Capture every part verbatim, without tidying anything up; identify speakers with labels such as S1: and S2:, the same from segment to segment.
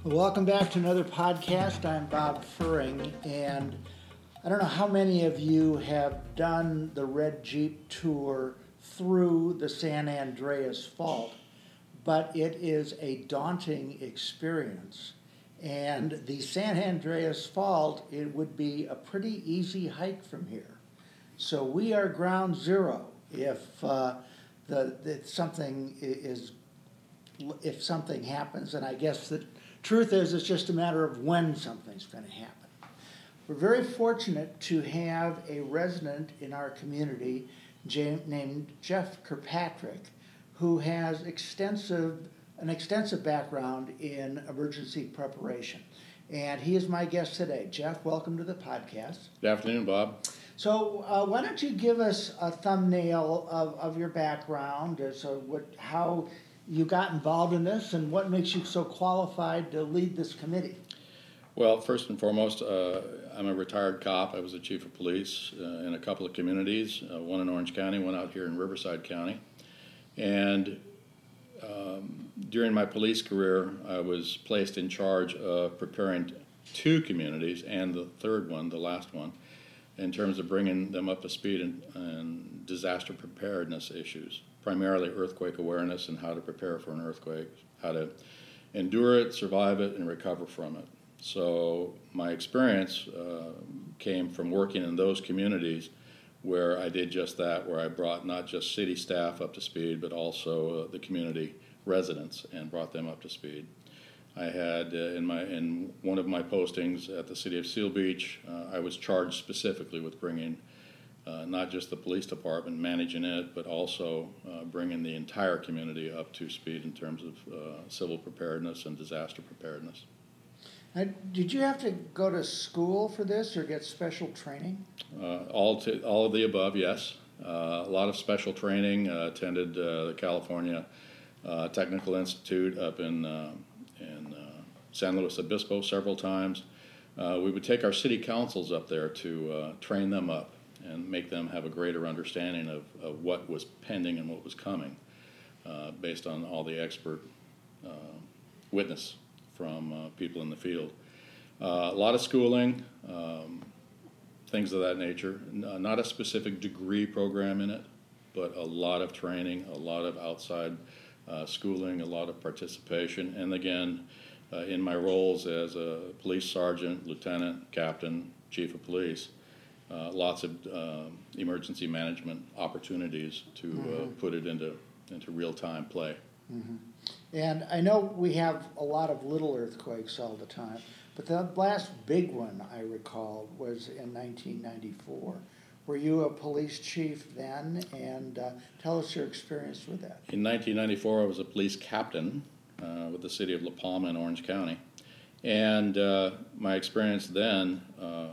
S1: Welcome back to another podcast. I'm Bob Furing, and I don't know how many of you have done the Red Jeep tour through the San Andreas Fault, but it is a daunting experience. And the San Andreas Fault, it would be a pretty easy hike from here. So we are ground zero if uh, the, if something is if something happens, and I guess the truth is it's just a matter of when something's going to happen. We're very fortunate to have a resident in our community named Jeff Kirkpatrick, who has extensive an extensive background in emergency preparation. And he is my guest today. Jeff, welcome to the podcast.
S2: Good afternoon, Bob.
S1: So uh, why don't you give us a thumbnail of, of your background, uh, so what, how you got involved in this, and what makes you so qualified to lead this committee?
S2: Well, first and foremost, uh, I'm a retired cop. I was a chief of police uh, in a couple of communities, uh, one in Orange County, one out here in Riverside County. And um, during my police career, I was placed in charge of preparing two communities, and the third one, the last one, in terms of bringing them up to speed in, in disaster preparedness issues, primarily earthquake awareness and how to prepare for an earthquake, how to endure it, survive it, and recover from it. So my experience uh, came from working in those communities where I did just that, where I brought not just city staff up to speed, but also uh, the community residents and brought them up to speed. I had uh, in my in one of my postings at the city of Seal Beach, uh, I was charged specifically with bringing uh, not just the police department, managing it, but also uh, bringing the entire community up to speed in terms of uh, civil preparedness and disaster preparedness.
S1: Now, did you have to go to school for this or get special training?
S2: Uh, all to, all of the above, yes. Uh, a lot of special training. Uh, attended uh, the California uh, Technical Institute up in uh, in uh, San Luis Obispo several times. Uh, we would take our city councils up there to uh, train them up and make them have a greater understanding of, of what was pending and what was coming, uh, based on all the expert uh, witness from uh, people in the field. Uh, a lot of schooling, um, things of that nature. N- not a specific degree program in it, but a lot of training, a lot of outside uh, schooling, a lot of participation. And again, uh, in my roles as a police sergeant, lieutenant, captain, chief of police, uh, lots of uh, emergency management opportunities to mm-hmm. uh, put it into, into real-time play.
S1: Mm-hmm. And I know we have a lot of little earthquakes all the time, but the last big one I recall was in nineteen ninety-four. Were you a police chief then? And uh, tell us your experience with that.
S2: In nineteen ninety-four, I was a police captain uh, with the city of La Palma in Orange County. And uh, my experience then uh,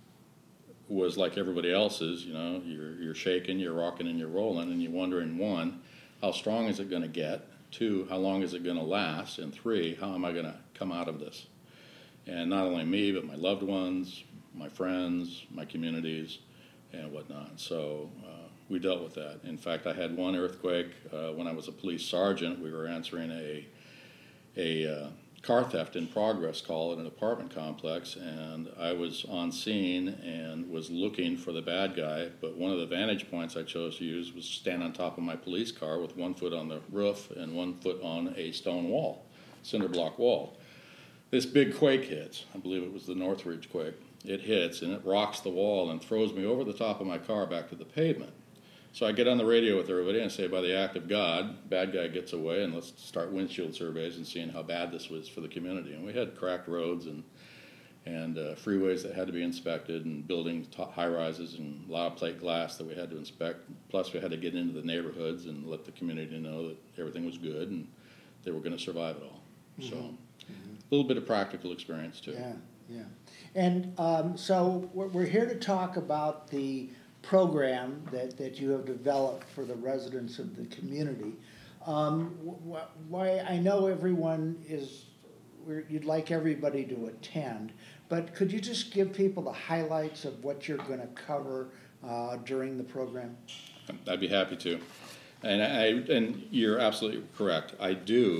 S2: was like everybody else's. You know, you're, you're shaking, you're rocking, and you're rolling, and you're wondering, one, how strong is it going to get? Two, how long is it going to last? And three, how am I going to come out of this? And not only me, but my loved ones, my friends, my communities, and whatnot. So uh, we dealt with that. In fact, I had one earthquake uh, when I was a police sergeant. We were answering a a uh, car theft in progress call at an apartment complex, and I was on scene and was looking for the bad guy, but one of the vantage points I chose to use was stand on top of my police car with one foot on the roof and one foot on a stone wall, cinder block wall. This big quake hits. I believe it was the Northridge quake. It hits, and it rocks the wall and throws me over the top of my car back to the pavement. So I get on the radio with everybody and say, by the act of God, bad guy gets away, and let's start windshield surveys and seeing how bad this was for the community. And we had cracked roads and and uh, freeways that had to be inspected, and buildings, high-rises, and a lot of plate glass that we had to inspect. Plus, we had to get into the neighborhoods and let the community know that everything was good and they were going to survive it all. Mm-hmm. So mm-hmm. a little bit of practical experience, too.
S1: Yeah, yeah. And um, so we're here to talk about the program that, that you have developed for the residents of the community. Um, wh- why I know everyone is, you'd like everybody to attend, but could you just give people the highlights of what you're going to cover uh, during the program?
S2: I'd be happy to. And I and you're absolutely correct. I do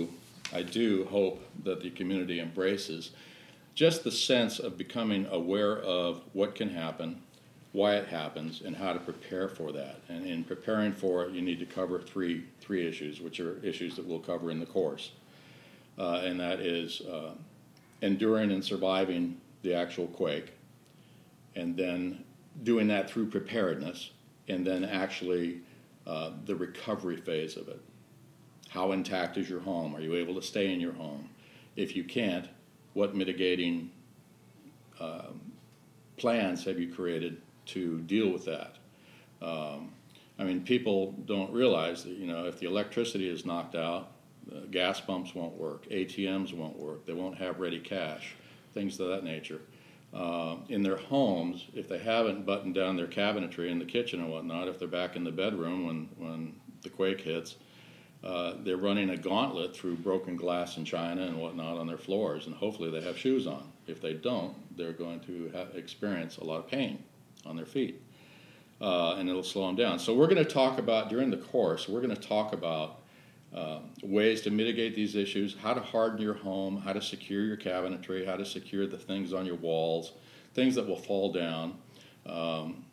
S2: I do hope that the community embraces just the sense of becoming aware of what can happen, why it happens, and how to prepare for that. And in preparing for it, you need to cover three three issues, which are issues that we'll cover in the course. Uh, and that is uh, enduring and surviving the actual quake, and then doing that through preparedness, and then actually uh, the recovery phase of it. How intact is your home? Are you able to stay in your home? If you can't, what mitigating uh, plans have you created to deal with that? Um, I mean, people don't realize that, you know, if the electricity is knocked out, uh, gas pumps won't work, A T Ms won't work, they won't have ready cash, things of that nature. Uh, in their homes, if they haven't buttoned down their cabinetry in the kitchen and whatnot, if they're back in the bedroom when, when the quake hits, uh, they're running a gauntlet through broken glass and china and whatnot on their floors, and hopefully they have shoes on. If they don't, they're going to ha- experience a lot of pain on their feet, uh, and it'll slow them down. So we're going to talk about, during the course, we're going to talk about uh, ways to mitigate these issues, how to harden your home, how to secure your cabinetry, how to secure the things on your walls, things that will fall down. Um,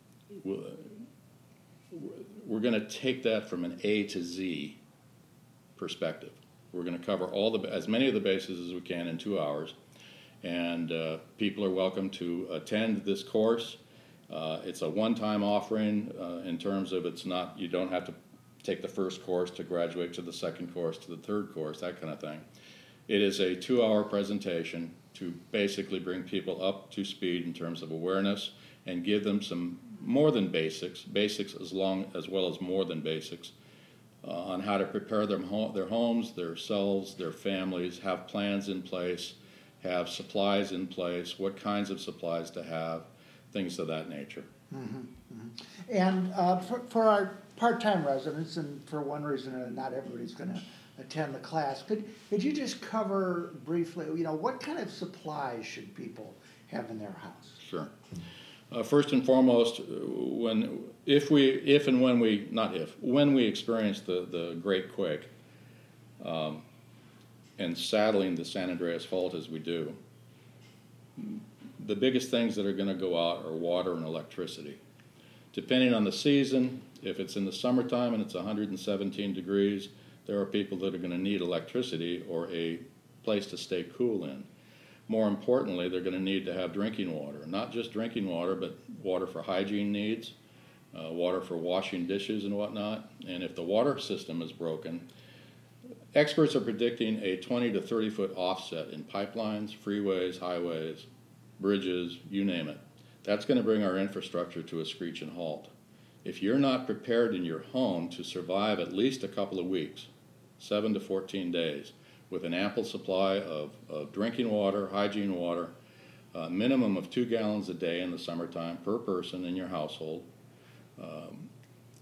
S2: we're going to take that from an A to Z perspective. We're going to cover all the as many of the bases as we can in two hours, and uh, people are welcome to attend this course. Uh, it's a one-time offering uh, in terms of it's not, you don't have to take the first course to graduate to the second course to the third course, that kind of thing. It is a two-hour presentation to basically bring people up to speed in terms of awareness and give them some more than basics, basics as long as well as more than basics, uh, on how to prepare their, home, their homes, their selves, their families, have plans in place, have supplies in place, what kinds of supplies to have, things of that nature.
S1: Mm-hmm, mm-hmm. And uh, for, for our part-time residents, and for one reason or not everybody's going to attend the class, could could you just cover briefly, you know, what kind of supplies should people have in their house?
S2: Sure. Uh, first and foremost, when if we if and when we not if when we experience the the Great Quake, um, and saddling the San Andreas Fault as we do, the biggest things that are going to go out are water and electricity. Depending on the season, if it's in the summertime and it's one hundred seventeen degrees, there are people that are going to need electricity or a place to stay cool in. More importantly, they're going to need to have drinking water. Not just drinking water, but water for hygiene needs, uh, water for washing dishes and whatnot. And if the water system is broken, experts are predicting a twenty to thirty foot offset in pipelines, freeways, highways, bridges, you name it. That's going to bring our infrastructure to a screeching halt. If you're not prepared in your home to survive at least a couple of weeks, seven to fourteen days, with an ample supply of, of drinking water, hygiene water, a minimum of two gallons a day in the summertime per person in your household, um,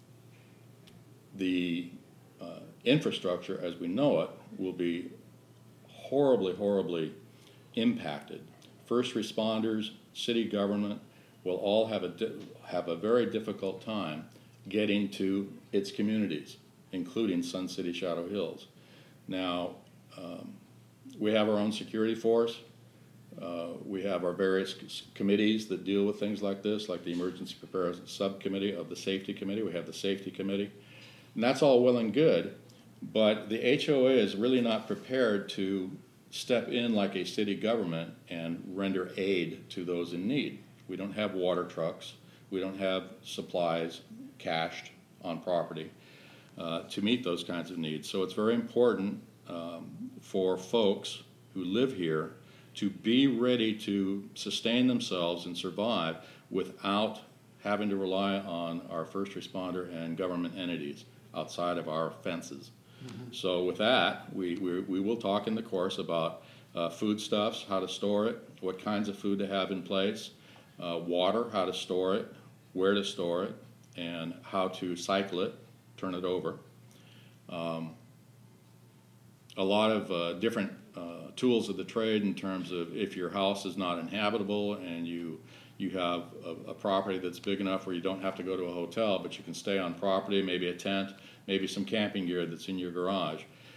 S2: the uh, infrastructure as we know it will be horribly, horribly impacted. First responders, city government will all have a di- have a very difficult time getting to its communities, including Sun City Shadow Hills. Now, um, we have our own security force. Uh, we have our various c- committees that deal with things like this, like the Emergency Preparedness Subcommittee of the Safety Committee. We have the Safety Committee. And that's all well and good, but the H O A is really not prepared to step in like a city government and render aid to those in need. We don't have water trucks. We don't have supplies cached on property uh, to meet those kinds of needs. So it's very important um, for folks who live here to be ready to sustain themselves and survive without having to rely on our first responder and government entities outside of our fences. Mm-hmm. So with that, we, we, we will talk in the course about uh, foodstuffs, how to store it, what kinds of food to have in place, uh, water, how to store it, where to store it, and how to cycle it, turn it over. Um, a lot of uh, different uh, tools of the trade in terms of if your house is not inhabitable and you you have a, a property that's big enough where you don't have to go to a hotel, but you can stay on property, maybe a tent, maybe some camping gear that's in your garage.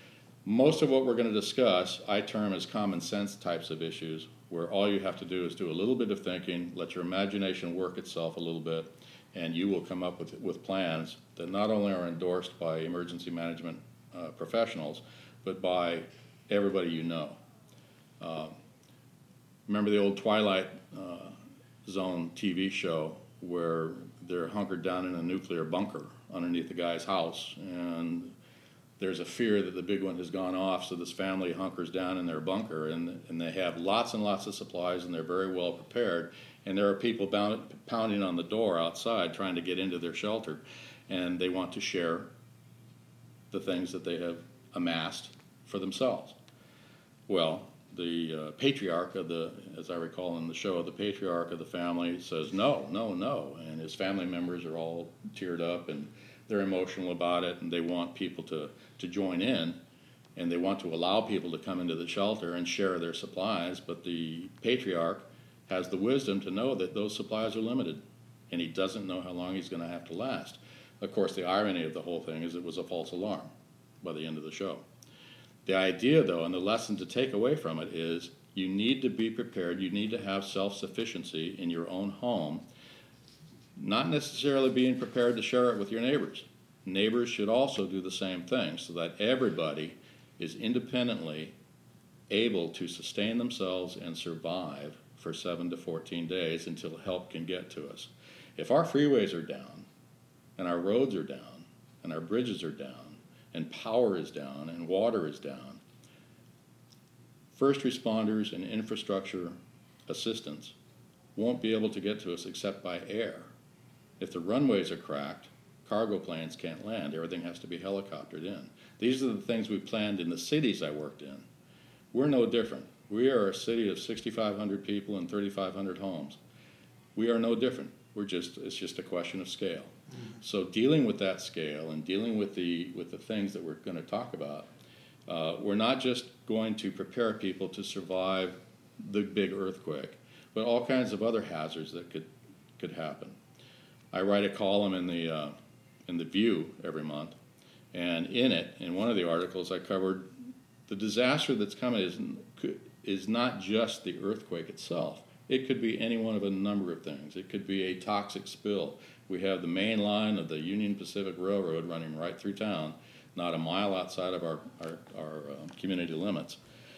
S2: Most of what we're going to discuss, I term as common sense types of issues, where all you have to do is do a little bit of thinking, let your imagination work itself a little bit, and you will come up with, with plans that not only are endorsed by emergency management uh, professionals, but by everybody you know. Uh, remember the old Twilight uh, Zone T V show where they're hunkered down in a nuclear bunker underneath the guy's house, and there's a fear that the big one has gone off, so this family hunkers down in their bunker, and, and they have lots and lots of supplies, and they're very well prepared, and there are people bound, pounding on the door outside trying to get into their shelter, and they want to share the things that they have amassed for themselves. Well, the uh, patriarch of the, as I recall in the show, the patriarch of the family says, no, no, no, and his family members are all teared up, and they're emotional about it, and they want people to, to join in, and they want to allow people to come into the shelter and share their supplies, but the patriarch has the wisdom to know that those supplies are limited, and he doesn't know how long he's going to have to last. Of course, the irony of the whole thing is it was a false alarm by the end of the show. The idea, though, and the lesson to take away from it is you need to be prepared, you need to have self-sufficiency in your own home, not necessarily being prepared to share it with your neighbors. Neighbors should also do the same thing so that everybody is independently able to sustain themselves and survive for seven to fourteen days until help can get to us. If our freeways are down, and our roads are down, and our bridges are down, and power is down, and water is down, first responders and infrastructure assistance won't be able to get to us except by air. If the runways are cracked, cargo planes can't land. Everything has to be helicoptered in. These are the things we planned in the cities I worked in. We're no different. We are a city of sixty-five hundred people and thirty-five hundred homes. We are no different. We're just, it's just a question of scale. Mm-hmm. So dealing with that scale and dealing with the, with the things that we're going to talk about, uh, we're not just going to prepare people to survive the big earthquake, but all kinds of other hazards that could, could happen. I write a column in the uh, in the View every month, and in it, in one of the articles, I covered the disaster that's coming is is not just the earthquake itself. It could be any one of a number of things. It could be a toxic spill. We have the main line of the Union Pacific Railroad running right through town, not a mile outside of our our, our uh, community limits,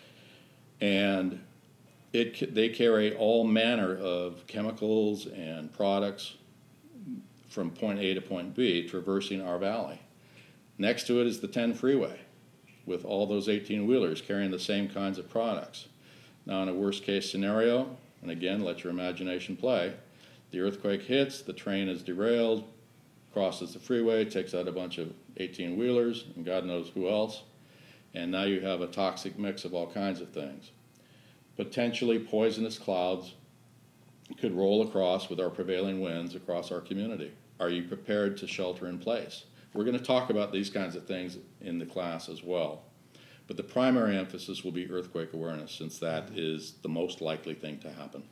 S2: and it they carry all manner of chemicals and products from point A to point B, traversing our valley. Next to it is the ten freeway, with all those eighteen-wheelers carrying the same kinds of products. Now, in a worst-case scenario, and again, let your imagination play, the earthquake hits, the train is derailed, crosses the freeway, takes out a bunch of eighteen-wheelers, and God knows who else, and now you have a toxic mix of all kinds of things. Potentially poisonous clouds could roll across with our prevailing winds across our community. Are you prepared to shelter in place? We're going to talk about these kinds of things in the class as well. But the primary emphasis will be earthquake awareness, since that is the most likely thing to happen.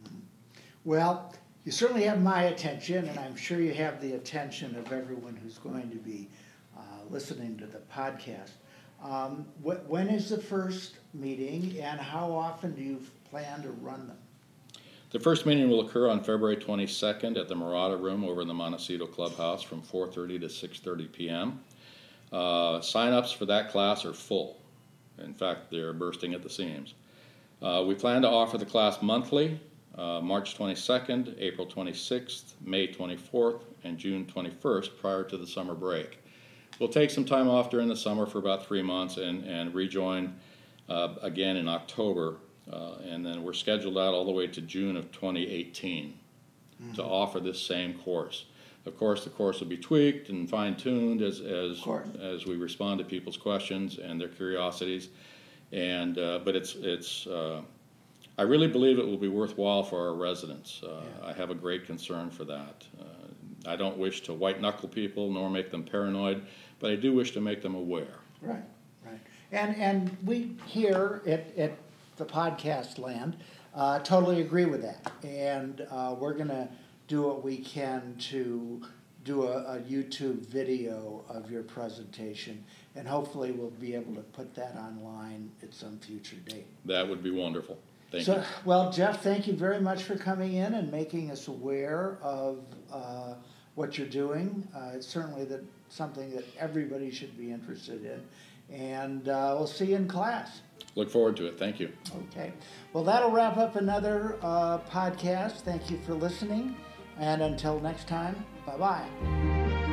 S1: Well, you certainly have my attention, and I'm sure you have the attention of everyone who's going to be uh, listening to the podcast. Um, wh- when is the first meeting, and how often do you plan to run them?
S2: The first meeting will occur on February twenty-second at the Murata Room over in the Montecito Clubhouse from four thirty to six thirty p.m. Uh, sign-ups for that class are full. In fact, they're bursting at the seams. Uh, we plan to offer the class monthly, uh, March twenty-second, April twenty-sixth, May twenty-fourth, and June twenty-first prior to the summer break. We'll take some time off during the summer for about three months and, and rejoin uh, again in October. Uh, and then we're scheduled out all the way to June of twenty eighteen mm-hmm. to offer this same course. Of course, the course will be tweaked and fine-tuned as as as we respond to people's questions and their curiosities. And uh, but it's it's uh, I really believe it will be worthwhile for our residents. Uh, yeah. I have a great concern for that. Uh, I don't wish to white-knuckle people nor make them paranoid, but I do wish to make them aware.
S1: Right, right. And and we here at at the podcast land, uh, totally agree with that. And uh, we're going to do what we can to do a, a YouTube video of your presentation, and hopefully we'll be able to put that online at some future date.
S2: That would be wonderful. Thank
S1: so,
S2: you.
S1: Well, Jeff, thank you very much for coming in and making us aware of uh, what you're doing. Uh, it's certainly that something that everybody should be interested in. And uh, we'll see you in class.
S2: Look forward to it. Thank you.
S1: Okay. Well, that'll wrap up another uh, podcast. Thank you for listening. And until next time, bye-bye.